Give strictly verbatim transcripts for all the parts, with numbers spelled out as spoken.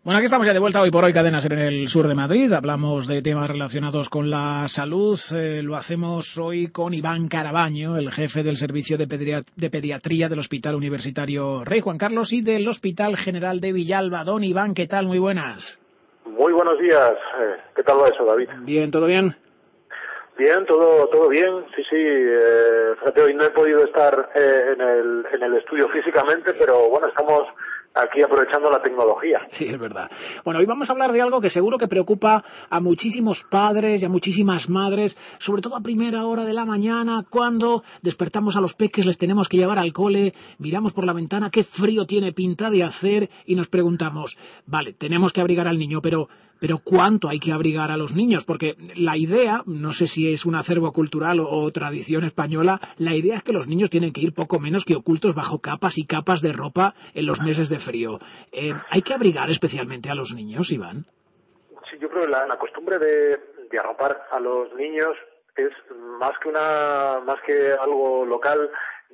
Bueno, aquí estamos ya de vuelta hoy por hoy, Cadena Ser en el sur de Madrid. Hablamos de temas relacionados con la salud. Eh, lo hacemos hoy con Iván Carabaño, el jefe del Servicio de, Pediat- de Pediatría del Hospital Universitario Rey Juan Carlos y del Hospital General de Villalba. Don Iván, ¿qué tal? Muy buenas. Muy buenos días. ¿Qué tal va eso, David? Bien, ¿todo bien? Bien, todo todo bien. Sí, sí. Eh, fíjate, hoy no he podido estar eh, en el en el estudio físicamente, pero bueno, estamos aquí aprovechando la tecnología. Sí, es verdad. Bueno, hoy vamos a hablar de algo que seguro que preocupa a muchísimos padres y a muchísimas madres, sobre todo a primera hora de la mañana, cuando despertamos a los peques, les tenemos que llevar al cole, miramos por la ventana qué frío tiene pinta de hacer y nos preguntamos, vale, tenemos que abrigar al niño, pero pero ¿cuánto hay que abrigar a los niños? Porque la idea, no sé si es un acervo cultural o, o tradición española, la idea es que los niños tienen que ir poco menos que ocultos bajo capas y capas de ropa en los meses de frío. Eh, ¿Hay que abrigar especialmente a los niños, Iván? Sí, yo creo que la, la costumbre de, de arropar a los niños es más que una más que algo local.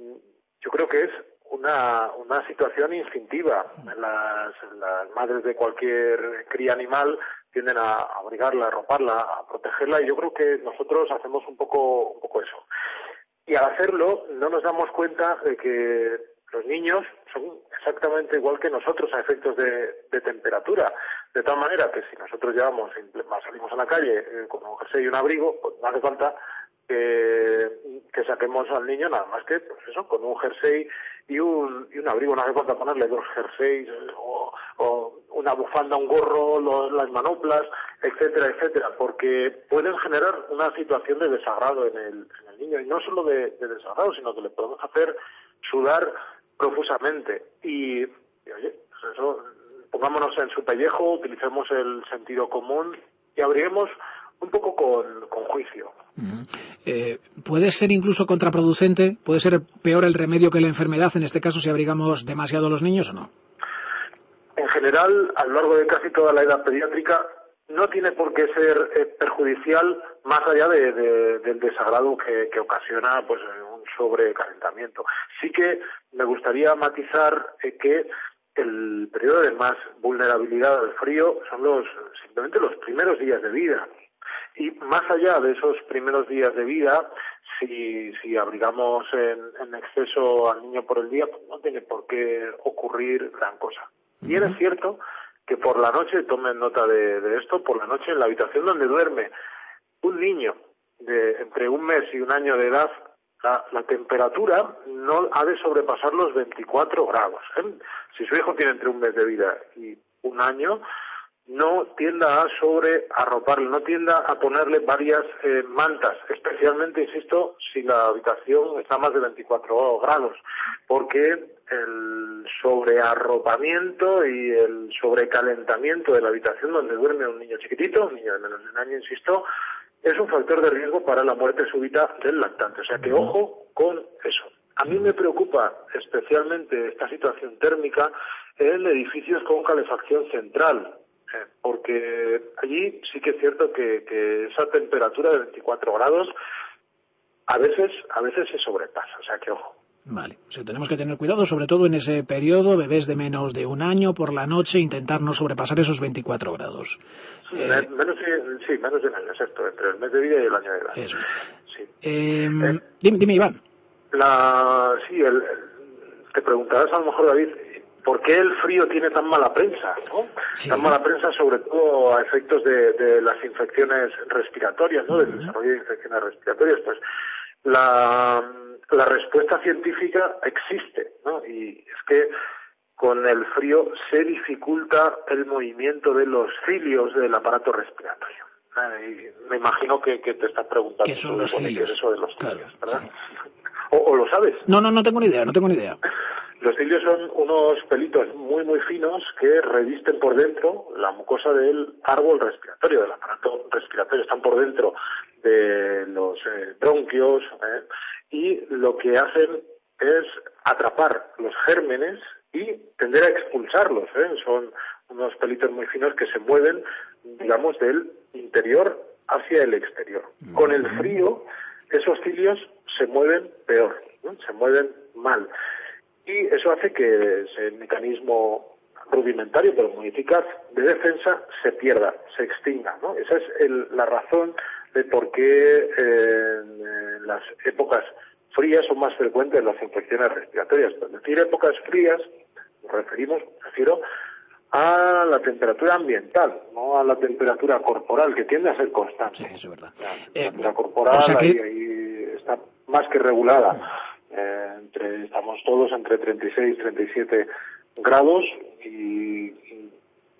Yo creo que es una una situación instintiva. Las, las madres de cualquier cría animal tienden a abrigarla, a arroparla, a protegerla, y yo creo que nosotros hacemos un poco un poco eso. Y al hacerlo no nos damos cuenta de que los niños son exactamente igual que nosotros a efectos de, de temperatura. De tal manera que si nosotros llevamos, salimos a la calle eh, con un jersey y un abrigo, pues no hace falta que, que saquemos al niño nada más que, pues eso, con un jersey y un, y un abrigo. No hace falta ponerle dos jerseys o, o una bufanda, un gorro, los, las manoplas, etcétera, etcétera, porque pueden generar una situación de desagrado en el, en el niño, y no solo de, de desagrado, sino que le podemos hacer sudar profusamente. Y, y oye, pues eso, pongámonos en su pellejo, utilicemos el sentido común y abriguemos un poco con, con juicio. Uh-huh. Eh, ¿Puede ser incluso contraproducente? ¿Puede ser peor el remedio que la enfermedad, en este caso, si abrigamos demasiado a los niños o no? En general, a lo largo de casi toda la edad pediátrica, no tiene por qué ser eh, perjudicial más allá de, de, del desagrado que, que ocasiona pues un sobrecalentamiento. Sí que me gustaría matizar eh, que el periodo de más vulnerabilidad al frío son los simplemente los primeros días de vida. Y más allá de esos primeros días de vida, si, si abrigamos en, en exceso al niño por el día, pues no tiene por qué ocurrir gran cosa. Uh-huh. Bien es cierto que por la noche, tomen nota de, de esto, por la noche en la habitación donde duerme un niño de entre un mes y un año de edad, la, la temperatura no ha de sobrepasar los veinticuatro grados. ¿eh? Si su hijo tiene entre un mes de vida y un año, no tienda a sobrearroparle, no tienda a ponerle varias eh, mantas, especialmente, insisto, si la habitación está más de veinticuatro grados, porque el sobrearropamiento y el sobrecalentamiento de la habitación donde duerme un niño chiquitito, un niño de menos de un año, insisto, es un factor de riesgo para la muerte súbita del lactante. O sea que ojo con eso. A mí me preocupa especialmente esta situación térmica en edificios con calefacción central, eh, porque allí sí que es cierto que, que esa temperatura de veinticuatro grados a veces a veces se sobrepasa, o sea que ojo. Vale, o sea, tenemos que tener cuidado, sobre todo en ese periodo, bebés de menos de un año, por la noche, intentar no sobrepasar esos veinticuatro grados. Sí, eh, menos, sí, menos de un año, exacto, entre el mes de vida y el año de edad. Eso. Sí. Eh, eh, dime, dime, Iván. La, sí, el, te preguntarás a lo mejor, David, ¿por qué el frío tiene tan mala prensa? ¿no? Sí. Tan mala prensa sobre todo a efectos de, de las infecciones respiratorias, ¿no? Uh-huh. Del desarrollo de infecciones respiratorias. Pues la, la respuesta científica existe, ¿no? Y es que con el frío se dificulta el movimiento de los cilios del aparato respiratorio. Eh, me imagino que, que te estás preguntando ¿qué son los cilios? Eso de los cilios, claro, ¿verdad? Sí. O, ¿O lo sabes? No, no, no tengo ni idea, no tengo ni idea. Los cilios son unos pelitos muy, muy finos que revisten por dentro la mucosa del árbol respiratorio, del aparato respiratorio. Están por dentro de los eh, bronquios eh, y lo que hacen es atrapar los gérmenes y tender a expulsarlos. ¿eh? Son unos pelitos muy finos que se mueven, digamos, del interior hacia el exterior. Mm-hmm. Con el frío, esos cilios se mueven peor, ¿no? Se mueven mal. Y eso hace que ese mecanismo rudimentario pero muy eficaz de defensa se pierda, se extinga, ¿no? Esa es el, la razón de por qué eh, en las épocas frías son más frecuentes las infecciones respiratorias. Es decir, épocas frías, nos referimos, refiero a la temperatura ambiental, no a la temperatura corporal, que tiende a ser constante. Sí, eso es verdad. La temperatura Eh, corporal o sea que... ahí, ahí está más que regulada. Eh, entre, estamos todos entre treinta y seis, treinta y siete grados y, y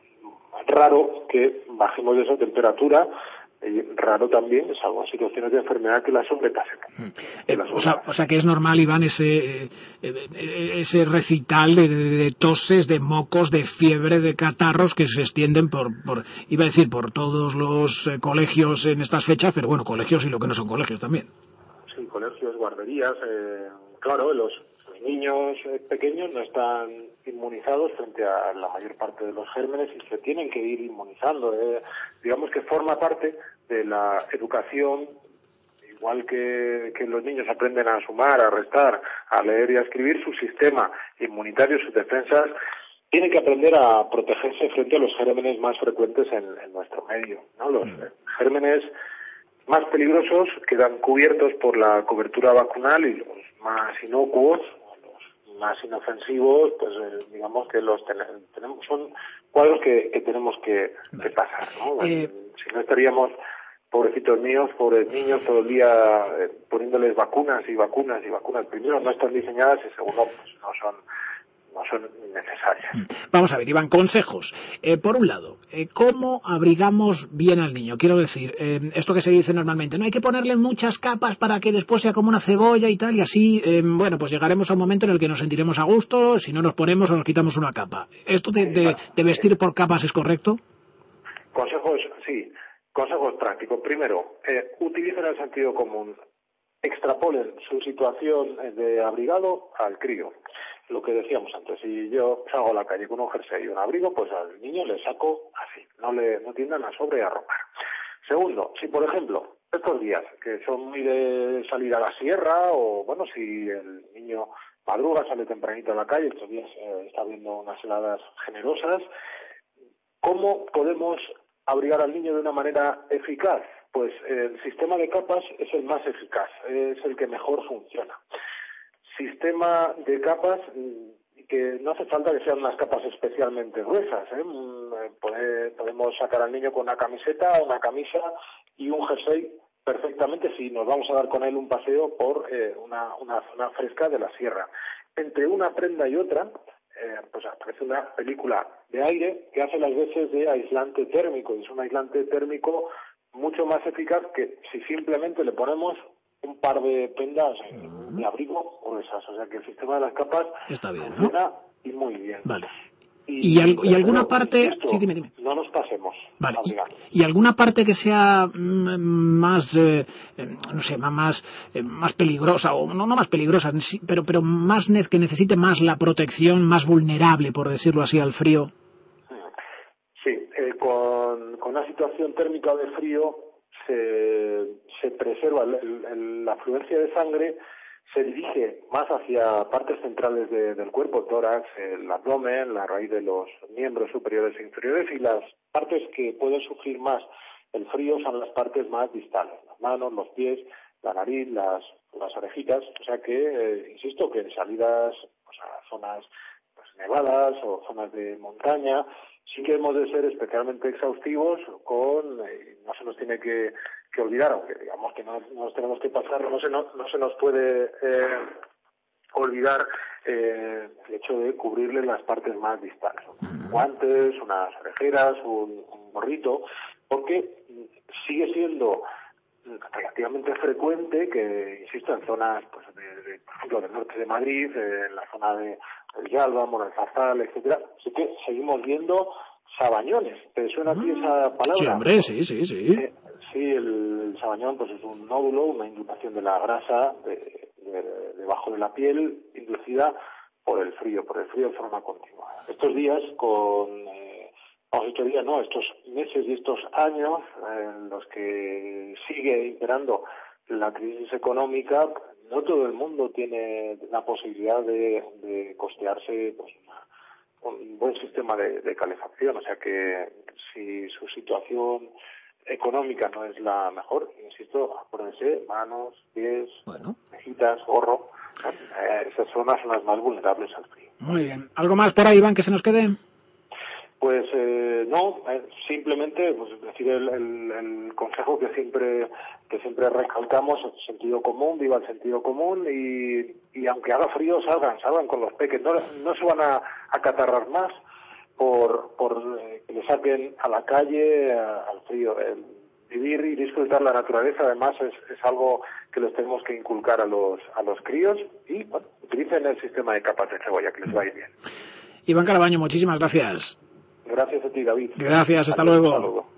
raro que bajemos de esa temperatura. Y raro también, salvo en situaciones de enfermedad, que la sobrepasemos. Eh, o, sea, o sea que es normal, Iván, ese eh, ese recital de, de, de toses, de mocos, de fiebre, de catarros que se extienden por, por iba a decir, por todos los eh, colegios en estas fechas, pero bueno, colegios y lo que no son colegios también. Sí, colegios, guarderías, eh, claro, los, los niños eh, pequeños no están inmunizados frente a la mayor parte de los gérmenes y se tienen que ir inmunizando. Eh. Digamos que forma parte de la educación, igual que, que los niños aprenden a sumar, a restar, a leer y a escribir, su sistema inmunitario, sus defensas, tienen que aprender a protegerse frente a los gérmenes más frecuentes en, en nuestro medio, ¿no? Los eh, gérmenes más peligrosos quedan cubiertos por la cobertura vacunal y los más inocuos, los más inofensivos, pues eh, digamos que los ten tenemos son cuadros que, que tenemos que, que pasar, ¿no? Eh... Si no estaríamos, pobrecitos míos, pobres niños, todo el día eh, poniéndoles vacunas y vacunas y vacunas. Primero, no están diseñadas y segundo, pues no son no son necesarias. Vamos a ver, Iván, consejos. Eh, por un lado, eh, ¿cómo abrigamos bien al niño? Quiero decir, eh, esto que se dice normalmente, no hay que ponerle muchas capas para que después sea como una cebolla y tal, y así, eh, bueno, pues llegaremos a un momento en el que nos sentiremos a gusto, si no nos ponemos o nos quitamos una capa. ¿Esto de, de, de vestir por capas es correcto? Consejos, sí. Consejos prácticos. Primero, eh, utilicen el sentido común. Extrapolen su situación de abrigado al crío. Lo que decíamos antes, si yo salgo a la calle con un jersey y un abrigo, pues al niño le saco así, no le no tiendan a sobrearropar. Segundo, si por ejemplo, estos días que son muy de salir a la sierra, o bueno, si el niño madruga, sale tempranito a la calle, estos días eh, está habiendo unas heladas generosas, ¿cómo podemos abrigar al niño de una manera eficaz? Pues el sistema de capas es el más eficaz, es el que mejor funciona. Sistema de capas que no hace falta que sean unas capas especialmente gruesas, ¿eh? Pode, podemos sacar al niño con una camiseta, una camisa y un jersey perfectamente si nos vamos a dar con él un paseo por eh, una, una zona fresca de la sierra. Entre una prenda y otra, eh, pues aparece una película de aire que hace las veces de aislante térmico, y es un aislante térmico mucho más eficaz que si simplemente le ponemos un par de prendas de abrigo gruesas. O sea que el sistema de las capas está bien, funciona, ¿no? Y muy bien. Vale. Y, ¿Y, al, y alguna pero, parte...? Insisto, sí, dime, dime. No nos pasemos. Vale. ¿Y, ¿Y alguna parte que sea mm, más, eh, no sé, más, eh, más peligrosa, o no, no más peligrosa, pero, pero más ne que necesite más la protección, más vulnerable, por decirlo así, al frío? Sí, eh, con, con una situación térmica de frío se, se preserva el, el, la afluencia de sangre, se dirige más hacia partes centrales de, del cuerpo, tórax, el abdomen, la raíz de los miembros superiores e inferiores, y las partes que pueden sufrir más el frío son las partes más distales, las manos, los pies, la nariz, las, las orejitas. O sea que, eh, insisto, que en salidas pues, a zonas pues, nevadas o zonas de montaña, sí que hemos de ser especialmente exhaustivos con, eh, no se nos tiene que, que olvidar, aunque digamos que no, no nos tenemos que pasar, no se, no, no se nos puede eh, olvidar eh, el hecho de cubrirle las partes más distales. Guantes, unas orejeras, un, un gorrito, porque sigue siendo relativamente frecuente que, insisto, en zonas, pues, de, de, por ejemplo, del norte de Madrid, eh, en la zona de Villalba, Moralzarzal, etcétera, sí que seguimos viendo sabañones. ¿Te suena a ti esa palabra? Sí, hombre, sí, sí, sí. Eh, sí, el, el sabañón pues es un nódulo, una inducción de la grasa de, de, debajo de la piel, inducida por el frío, por el frío de forma continua. Estos días, con... Eh, vamos, estos días no, estos meses y estos años en los que sigue imperando la crisis económica, no todo el mundo tiene la posibilidad de, de costearse pues, una, un buen sistema de, de calefacción, o sea que si su situación económica no es la mejor, insisto, acuérdense, manos, pies, bueno. mejitas, gorro, eh, esas zonas son las más vulnerables al frío. Muy bien. ¿Algo más por ahí, Iván, que se nos quede? Pues eh, no, eh, simplemente pues decir el, el, el consejo que siempre que siempre recalcamos, el sentido común, viva el sentido común y, y aunque haga frío salgan, salgan con los peques, no, no se van a acatarrar más por, por eh, que le saquen a la calle a, al frío. El vivir y disfrutar la naturaleza además es, es algo que les tenemos que inculcar a los a los críos y bueno, utilicen el sistema de capas de cebolla que les va a ir bien. Iván Carabaño, muchísimas gracias. Gracias a ti, David. Gracias, hasta Adiós, luego. hasta luego.